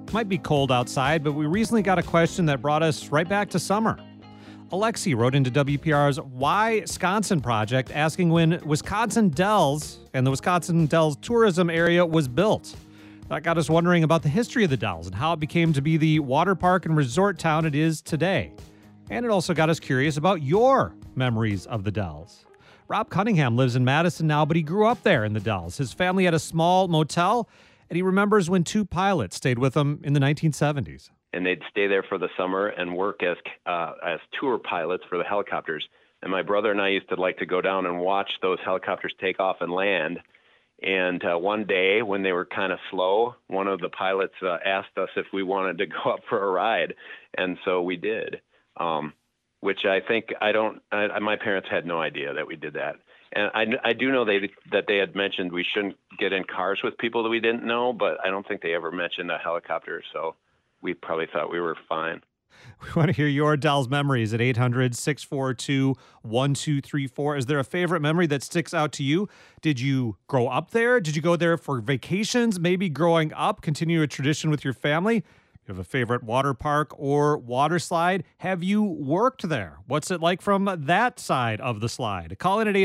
Might be cold outside, but we recently got a question that brought us right back to summer. Alexi wrote into WPR's Why Wisconsin project asking when Wisconsin Dells and the Wisconsin Dells tourism area was built. That got us wondering about the history of the Dells and how it became to be the water park and resort town it is today. And it also got us curious about your memories of the Dells. Rob Cunningham lives in Madison now, but he grew up there in the Dells. His family had a small motel, and he remembers when two pilots stayed with him in the 1970s. And they'd stay there for the summer and work as tour pilots for the helicopters. And my brother and I used to like to go down and watch those helicopters take off and land. And one day when they were kind of slow, one of the pilots asked us if we wanted to go up for a ride. And so we did, which I think my parents had no idea that we did that. And I do know that they had mentioned we shouldn't get in cars with people that we didn't know, but I don't think they ever mentioned a helicopter, so we probably thought we were fine. We want to hear your Dells memories at 800-642-1234. Is there a favorite memory that sticks out to you? Did you grow up there? Did you go there for vacations? Maybe growing up, continue a tradition with your family? You have a favorite water park or water slide? Have you worked there? What's it like from that side of the slide? Call in at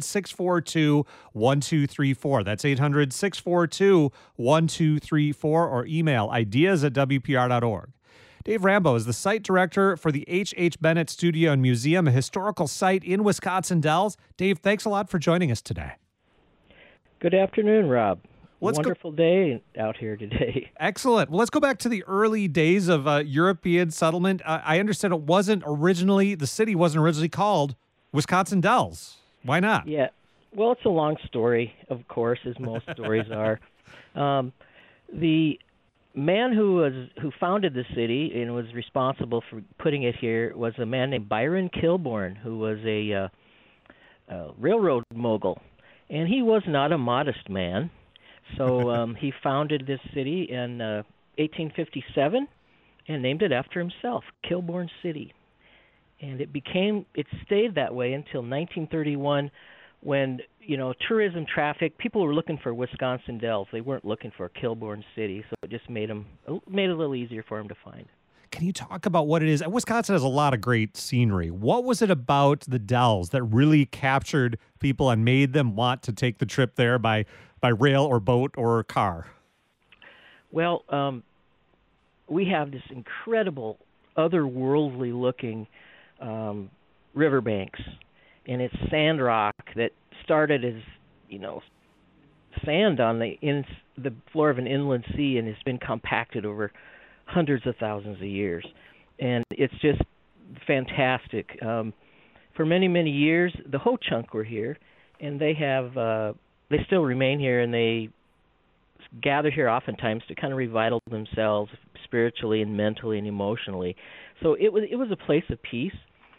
800-642-1234. That's 800-642-1234 or email ideas@wpr.org. Dave Rambo is the site director for the H.H. Bennett Studio and Museum, a historical site in Wisconsin Dells. Dave, thanks a lot for joining us today. Good afternoon, Rob. Wonderful day out here today. Excellent. Well, let's go back to the early days of European settlement. I understand the city wasn't originally called Wisconsin Dells. Why not? Yeah. Well, it's a long story, of course, as most stories are. The man who founded the city and was responsible for putting it here was a man named Byron Kilbourne, who was a railroad mogul. And he was not a modest man. So he founded this city in 1857 and named it after himself, Kilbourne City. And it stayed that way until 1931 when, tourism traffic, people were looking for Wisconsin Dells. They weren't looking for Kilbourne City, so it just made it a little easier for them to find. Can you talk about what it is? Wisconsin has a lot of great scenery. What was it about the Dells that really captured people and made them want to take the trip there by rail or boat or car? Well, we have this incredible, otherworldly looking riverbanks, and it's sand rock that started as, sand on the floor of an inland sea and has been compacted over hundreds of thousands of years. And it's just fantastic. For many, many years, the Ho-Chunk were here, and they still remain here, and they gather here oftentimes to kind of revital themselves spiritually and mentally and emotionally. So it was a place of peace.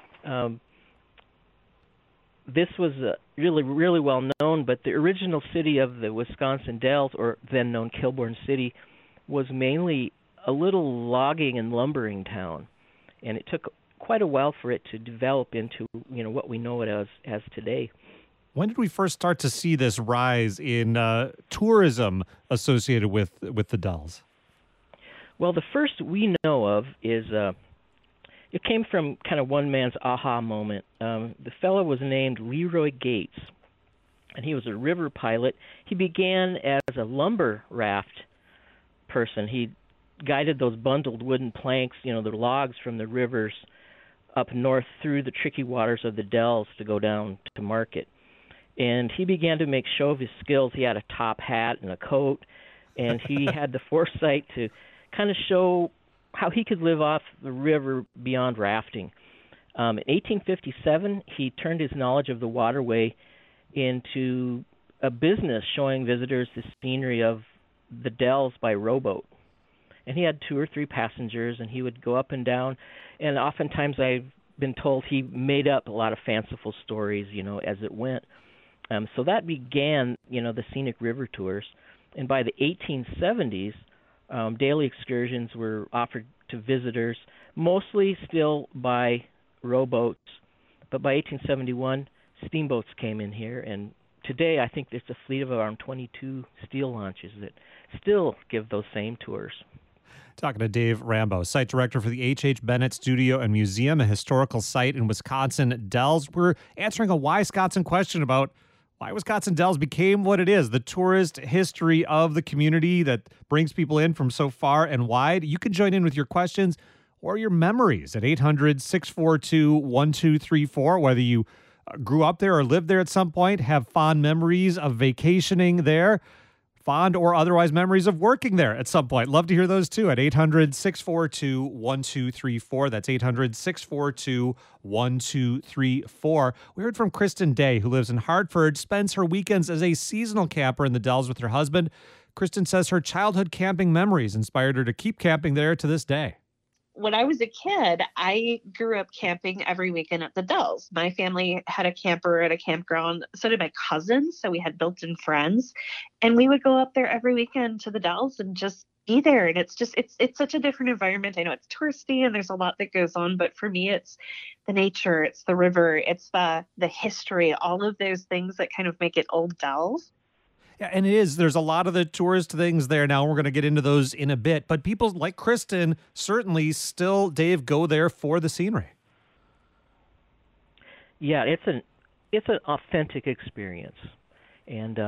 This was really, really well known, but the original city of the Wisconsin Dells, or then known Kilbourne City, was mainly a little logging and lumbering town, and it took quite a while for it to develop into what we know it as today. When did we first start to see this rise in tourism associated with the Dells? Well, the first we know of is it came from kind of one man's aha moment. The fellow was named Leroy Gates, and he was a river pilot. He began as a lumber raft person. He guided those bundled wooden planks, the logs from the rivers up north through the tricky waters of the Dells to go down to market. And he began to make show of his skills. He had a top hat and a coat, and he had the foresight to kind of show how he could live off the river beyond rafting. In 1857, he turned his knowledge of the waterway into a business showing visitors the scenery of the Dells by rowboat. And he had 2 or 3 passengers, and he would go up and down. And oftentimes I've been told he made up a lot of fanciful stories, as it went. So that began, the scenic river tours. And by the 1870s, daily excursions were offered to visitors, mostly still by rowboats. But by 1871, steamboats came in here, and today I think there's a fleet of around 22 steel launches that still give those same tours. Talking to Dave Rambo, site director for the H.H. Bennett Studio and Museum, a historical site in Wisconsin Dells. We're answering a Why Wisconsin question about why Wisconsin Dells became what it is, the tourist history of the community that brings people in from so far and wide. You can join in with your questions or your memories at 800-642-1234, whether you grew up there or lived there at some point, have fond memories of vacationing there, fond or otherwise memories of working there at some point. Love to hear those too at 800-642-1234. That's 800-642-1234. We heard from Kristen Day, who lives in Hartford, spends her weekends as a seasonal camper in the Dells with her husband. Kristen says her childhood camping memories inspired her to keep camping there to this day. When I was a kid, I grew up camping every weekend at the Dells. My family had a camper at a campground. So did my cousins. So we had built-in friends. And we would go up there every weekend to the Dells and just be there. And it's such a different environment. I know it's touristy and there's a lot that goes on. But for me, it's the nature, it's the river, it's the history, all of those things that kind of make it Old Dells. Yeah, and it is. There's a lot of the tourist things there now. We're going to get into those in a bit. But people like Kristen certainly still, Dave, go there for the scenery. Yeah, it's an authentic experience. And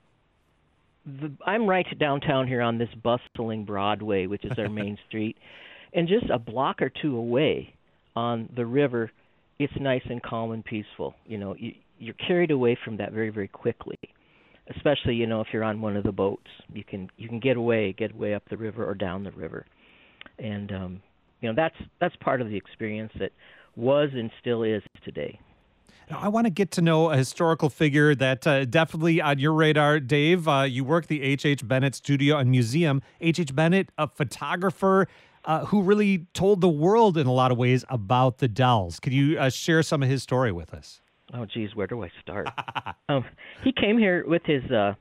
I'm right downtown here on this bustling Broadway, which is our main street. And just a block or two away on the river, it's nice and calm and peaceful. You know, you're carried away from that very, very quickly. Especially, you know, if you're on one of the boats, you can get away up the river or down the river, and you know that's part of the experience that was and still is today. Now, I want to get to know a historical figure that definitely on your radar, Dave. You work the H.H. Bennett Studio and Museum. H.H. Bennett, a photographer who really told the world in a lot of ways about the Dells. Could you share some of his story with us? Oh, geez, where do I start? He came here with his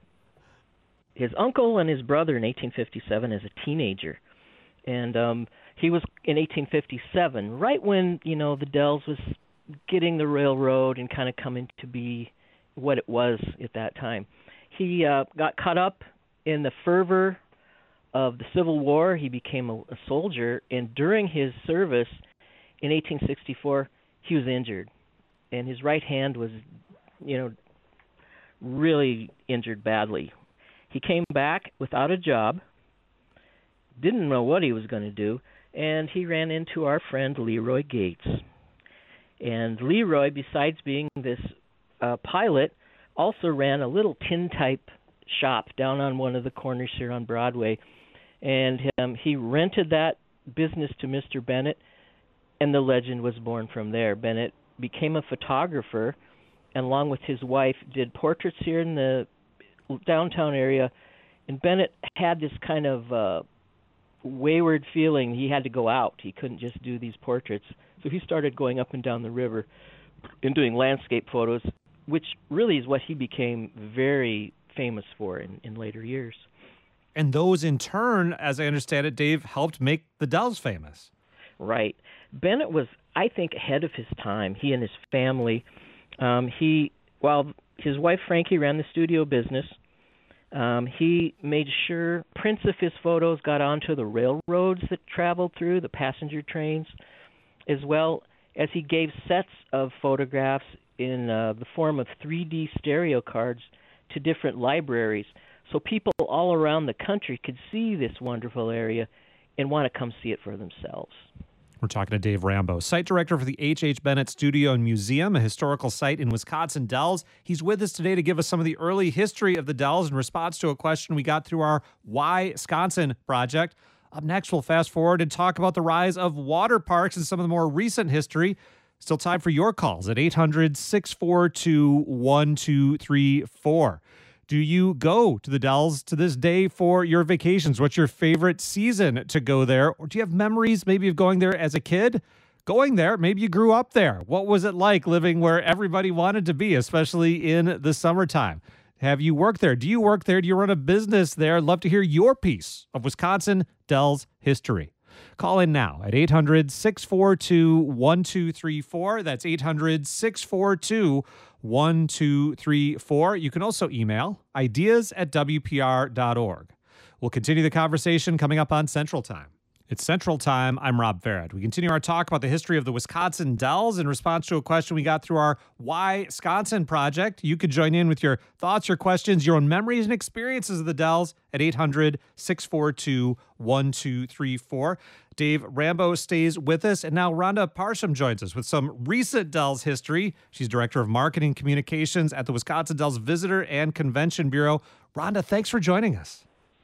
uncle and his brother in 1857 as a teenager. And he was in 1857, right when, you know, the Dells was getting the railroad and kind of coming to be what it was at that time. He got caught up in the fervor of the Civil War. He became a soldier, and during his service in 1864, he was injured. And his right hand was, you know, really injured badly. He came back without a job, didn't know what he was going to do, and he ran into our friend Leroy Gates. And Leroy, besides being this pilot, also ran a little tin-type shop down on one of the corners here on Broadway. And he rented that business to Mr. Bennett, and the legend was born from there. Bennett became a photographer, and along with his wife did portraits here in the downtown area. And Bennett had this kind of wayward feeling he had to go out. He couldn't just do these portraits. So he started going up and down the river and doing landscape photos, which really is what he became very famous for in later years. And those in turn, as I understand it, Dave, helped make the Dells famous. Right. Bennett was, I think, ahead of his time. He and his family. While his wife Frankie ran the studio business, he made sure prints of his photos got onto the railroads that traveled through, the passenger trains, as well as he gave sets of photographs in the form of 3D stereo cards to different libraries, so people all around the country could see this wonderful area and want to come see it for themselves. We're talking to Dave Rambo, site director for the H.H. Bennett Studio and Museum, a historical site in Wisconsin Dells. He's with us today to give us some of the early history of the Dells in response to a question we got through our Why Wisconsin project. Up next, we'll fast forward and talk about the rise of water parks and some of the more recent history. Still time for your calls at 800-642-1234. Do you go to the Dells to this day for your vacations? What's your favorite season to go there? Or do you have memories maybe of going there as a kid? Going there, maybe you grew up there. What was it like living where everybody wanted to be, especially in the summertime? Have you worked there? Do you work there? Do you run a business there? I'd love to hear your piece of Wisconsin Dells history. Call in now at 800-642-1234. That's 800-642-1234. You can also email ideas@wpr.org. We'll continue the conversation coming up on Central Time. It's Central Time. I'm Rob Farrett. We continue our talk about the history of the Wisconsin Dells in response to a question we got through our Why Wisconsin project. You could join in with your thoughts, your questions, your own memories and experiences of the Dells at 800-642-1234. Dave Rambo stays with us, and now Rhonda Parsham joins us with some recent Dells history. She's Director of Marketing Communications at the Wisconsin Dells Visitor and Convention Bureau. Rhonda, thanks for joining us.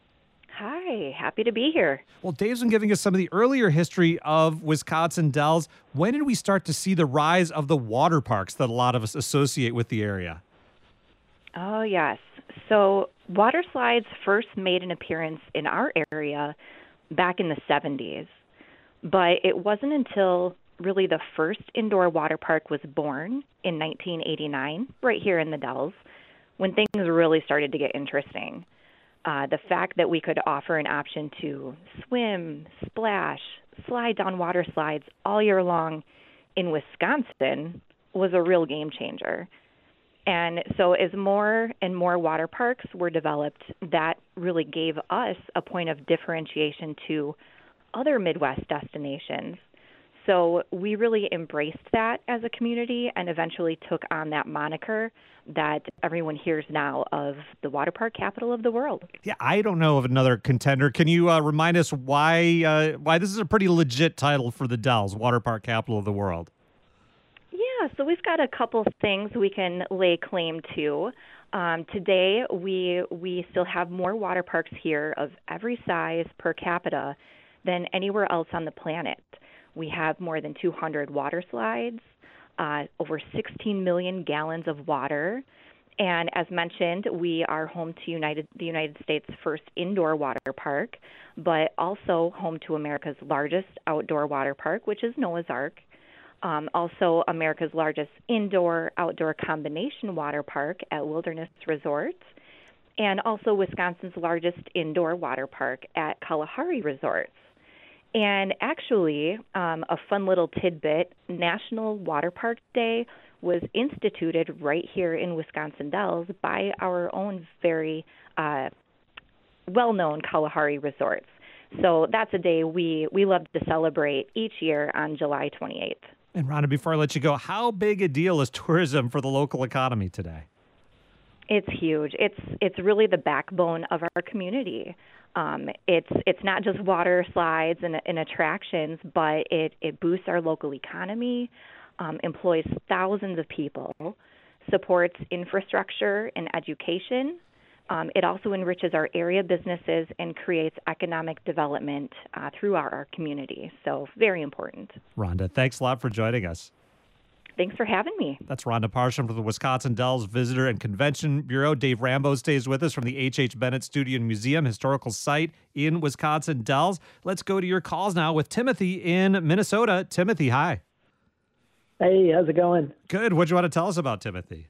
Hi, happy to be here. Well, Dave's been giving us some of the earlier history of Wisconsin Dells. When did we start to see the rise of the water parks that a lot of us associate with the area? Oh, yes. So water slides first made an appearance in our area back in the 70s, but it wasn't until really the first indoor water park was born in 1989, right here in the Dells, when things really started to get interesting. The fact that we could offer an option to swim, splash, slide down water slides all year long in Wisconsin was a real game changer. And so as more and more water parks were developed, that really gave us a point of differentiation to other Midwest destinations. So we really embraced that as a community and eventually took on that moniker that everyone hears now of the water park capital of the world. Yeah, I don't know of another contender. Can you remind us why this is a pretty legit title for the Dells, water park capital of the world? Yeah, so we've got a couple things we can lay claim to. Today, we still have more water parks here of every size per capita than anywhere else on the planet. We have more than 200 water slides, over 16 million gallons of water, and as mentioned, we are home to the United States' first indoor water park, but also home to America's largest outdoor water park, which is Noah's Ark. Also America's largest indoor-outdoor combination water park at Wilderness Resort, and also Wisconsin's largest indoor water park at Kalahari Resorts. And actually, a fun little tidbit, National Water Park Day was instituted right here in Wisconsin Dells by our own very well-known Kalahari Resorts. So that's a day we love to celebrate each year on July 28th. And Rhonda, before I let you go, how big a deal is tourism for the local economy today? It's huge. It's really the backbone of our community. It's not just water slides and attractions, but it boosts our local economy, employs thousands of people, supports infrastructure and education. It also enriches our area businesses and creates economic development throughout our community. So very important. Rhonda, thanks a lot for joining us. Thanks for having me. That's Rhonda Parsham from the Wisconsin Dells Visitor and Convention Bureau. Dave Rambo stays with us from the H.H. Bennett Studio and Museum, historical site in Wisconsin Dells. Let's go to your calls now with Timothy in Minnesota. Timothy, hi. Hey, how's it going? Good. What do you want to tell us about Timothy?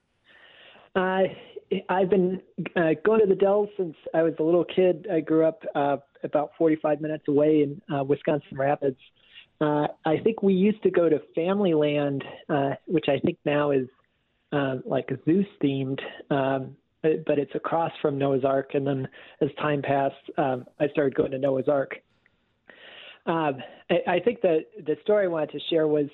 I've been going to the Dells since I was a little kid. I grew up about 45 minutes away in Wisconsin Rapids. I think we used to go to Family Land, which I think now is like Zeus themed, but it's across from Noah's Ark. And then as time passed, I started going to Noah's Ark. I think that the story I wanted to share was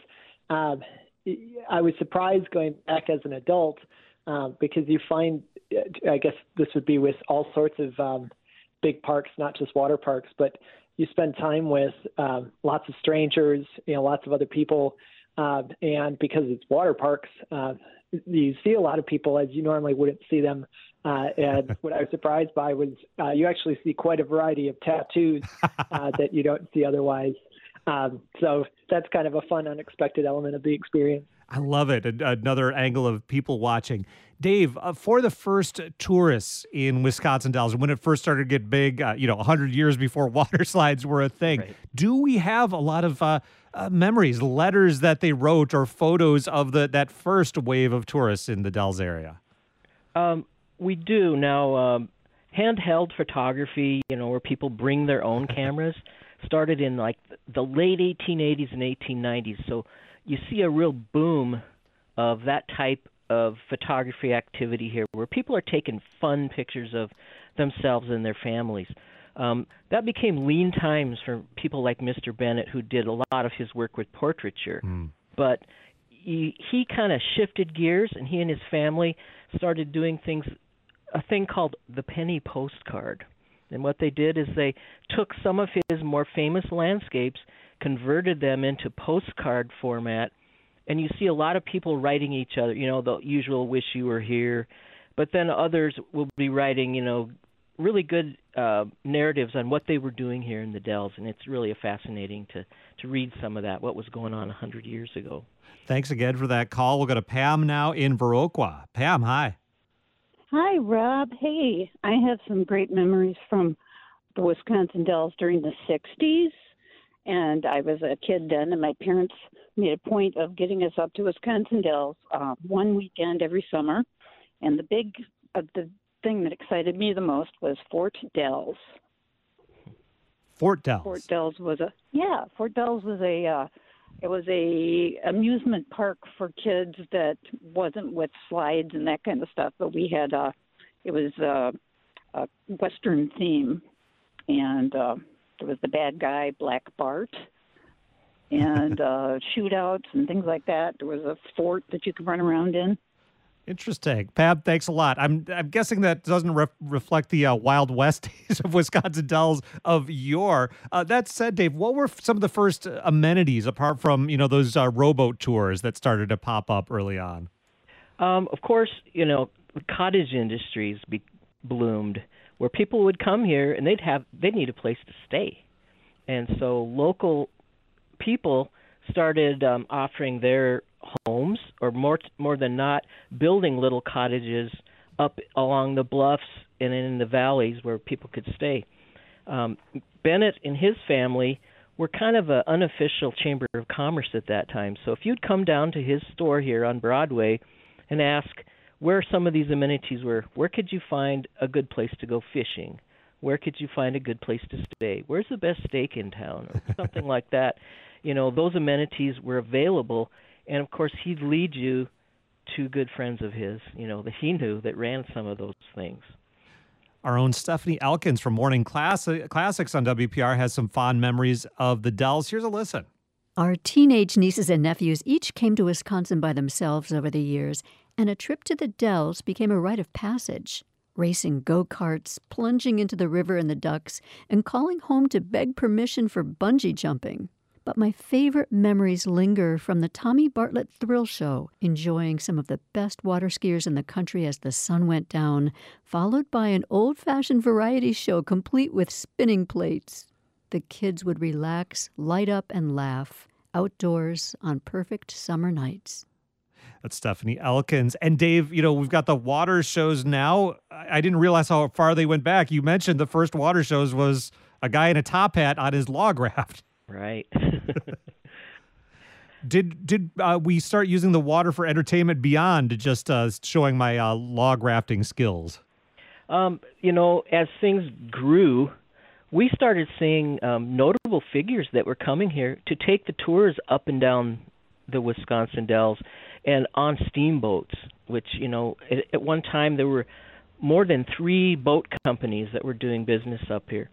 I was surprised going back as an adult because you find, I guess this would be with all sorts of big parks, not just water parks, but you spend time with lots of strangers, lots of other people, and because it's water parks, you see a lot of people as you normally wouldn't see them. And what I was surprised by was you actually see quite a variety of tattoos that you don't see otherwise. So that's kind of a fun, unexpected element of the experience. I love it. Another angle of people watching. Dave, for the first tourists in Wisconsin Dells, when it first started to get big, 100 years before water slides were a thing, right. Do we have a lot of memories, letters that they wrote, or photos of that first wave of tourists in the Dells area? We do. Now, handheld photography, where people bring their own cameras, started in like the late 1880s and 1890s. So you see a real boom of that type of photography activity here, where people are taking fun pictures of themselves and their families. That became lean times for people like Mr. Bennett, who did a lot of his work with portraiture. But he kind of shifted gears, and he and his family started doing a thing called the penny postcard. And what they did is they took some of his more famous landscapes, converted them into postcard format, and you see a lot of people writing each other, the usual wish you were here, but then others will be writing, really good narratives on what they were doing here in the Dells, and it's really fascinating to read some of that, what was going on 100 years ago. Thanks again for that call. We'll go to Pam now in Viroqua. Pam, hi. Hi, Rob. Hey, I have some great memories from the Wisconsin Dells during the 60s, and I was a kid then, and my parents made a point of getting us up to Wisconsin Dells one weekend every summer, and the thing that excited me the most was Fort Dells. Fort Dells. Fort Dells was it was a amusement park for kids that wasn't with slides and that kind of stuff, but we had it was a Western theme, and there was the bad guy Black Bart, and shootouts and things like that. There was a fort that you could run around in. Interesting. Pam, thanks a lot. I'm guessing that doesn't reflect the Wild West days of Wisconsin Dells of yore. That said, Dave, what were some of the first amenities apart from, those rowboat tours that started to pop up early on? Of course, the cottage industries bloomed, where people would come here and they'd need a place to stay. And so local people started offering their homes, or more than not, building little cottages up along the bluffs and in the valleys where people could stay. Bennett and his family were kind of an unofficial chamber of commerce at that time. So if you'd come down to his store here on Broadway and ask where some of these amenities were, where could you find a good place to go fishing? Where could you find a good place to stay? Where's the best steak in town? Or something like that. Those amenities were available. And, of course, he'd lead you to good friends of his, that he knew that ran some of those things. Our own Stephanie Elkins from Morning Classics on WPR has some fond memories of the Dells. Here's a listen. Our teenage nieces and nephews each came to Wisconsin by themselves over the years, and a trip to the Dells became a rite of passage. Racing go-karts, plunging into the river and the ducks, and calling home to beg permission for bungee jumping. But my favorite memories linger from the Tommy Bartlett Thrill Show, enjoying some of the best water skiers in the country as the sun went down, followed by an old-fashioned variety show complete with spinning plates. The kids would relax, light up, and laugh outdoors on perfect summer nights. That's Stephanie Elkins. And Dave, we've got the water shows now. I didn't realize how far they went back. You mentioned the first water shows was a guy in a top hat on his log raft. Right. Did we start using the water for entertainment beyond just showing my log rafting skills? As things grew, we started seeing notable figures that were coming here to take the tours up and down the Wisconsin Dells and on steamboats, which, at one time there were more than 3 boat companies that were doing business up here.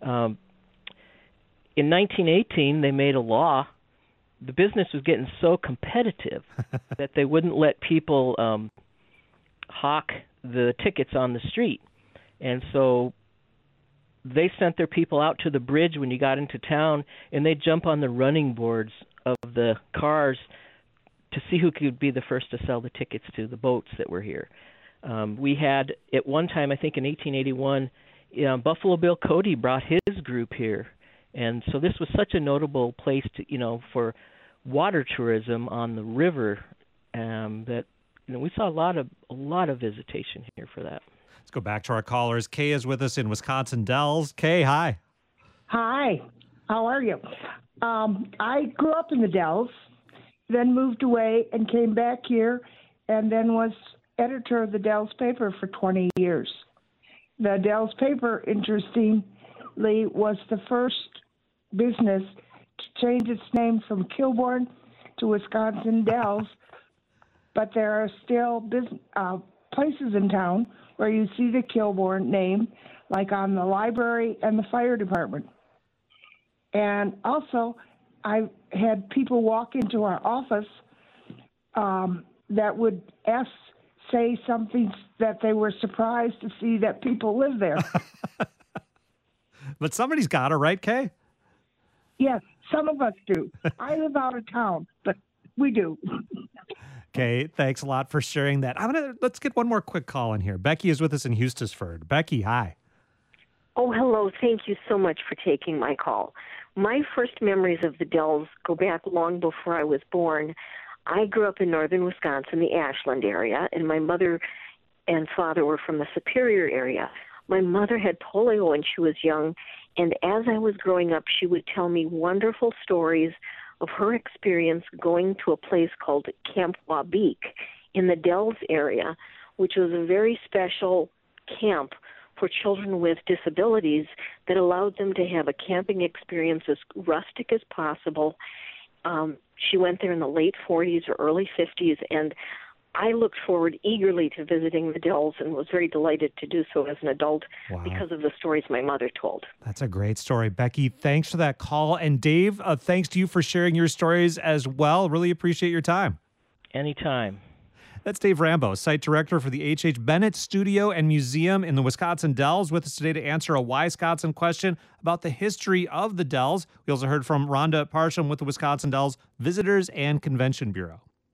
In 1918, they made a law. The business was getting so competitive that they wouldn't let people hawk the tickets on the street. And so they sent their people out to the bridge when you got into town, and they'd jump on the running boards of the cars to see who could be the first to sell the tickets to the boats that were here. We had, at one time, I think in 1881, Buffalo Bill Cody brought his group here. And so this was such a notable place to, for water tourism on the river, that we saw a lot of visitation here for that. Let's go back to our callers. Kay is with us in Wisconsin Dells. Kay, hi. Hi. How are you? I grew up in the Dells, then moved away and came back here, and then was editor of the Dells paper for 20 years. The Dells paper, interestingly, was the first business to change its name from Kilbourne to Wisconsin Dells, but there are still places in town where you see the Kilbourne name, like on the library and the fire department. And also, I had people walk into our office that would say something that they were surprised to see that people live there. But somebody's got to, right, Kay? Yes, some of us do. I live out of town, but we do. Okay, thanks a lot for sharing that. Let's get one more quick call in here. Becky is with us in Eustisford. Becky, hi. Oh, hello. Thank you so much for taking my call. My first memories of the Dells go back long before I was born. I grew up in northern Wisconsin, the Ashland area, and my mother and father were from the Superior area. My mother had polio when she was young, and as I was growing up, she would tell me wonderful stories of her experience going to a place called Camp Wabeek in the Dells area, which was a very special camp for children with disabilities that allowed them to have a camping experience as rustic as possible. She went there in the late 40s or early 50s, and I looked forward eagerly to visiting the Dells and was very delighted to do so as an adult because of the stories my mother told. That's a great story. Becky, thanks for that call. And Dave, thanks to you for sharing your stories as well. Really appreciate your time. Anytime. That's Dave Rambo, site director for the H.H. Bennett Studio and Museum in the Wisconsin Dells, with us today to answer a Why Wisconsin question about the history of the Dells. We also heard from Rhonda Parsham with the Wisconsin Dells Visitors and Convention Bureau.